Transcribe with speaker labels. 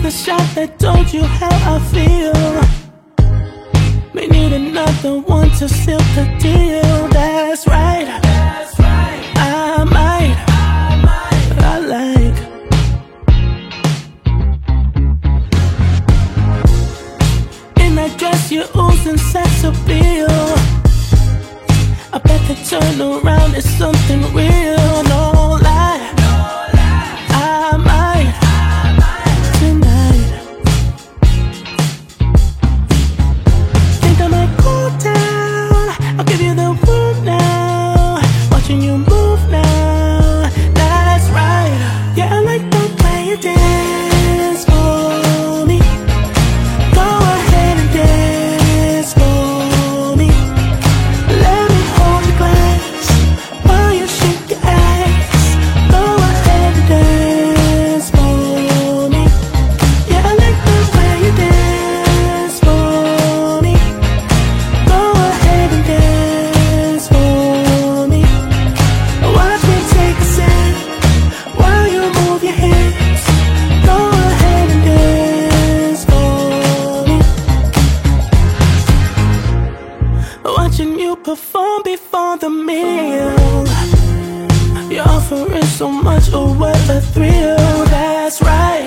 Speaker 1: the shot that told you how I feel. May need another one to seal the deal. That's right, I might, I like. In that dress you're oozing sex appeal. I bet the turn around is something real. No lie, I might tonight. Think I might cool down, I'll give you the room now. Watching you move now, that's right. Yeah, I like the way you dance for me. Go ahead and dance for me. Let me hold your glass while you shake your ass. Go ahead and dance for me. Yeah, I like the way you dance for me. Go ahead and dance for me. Watch me take a sip while you move your hips. Go ahead and dance for me. Watching you perform before the meal. You're offering so much, oh what a thrill. That's right,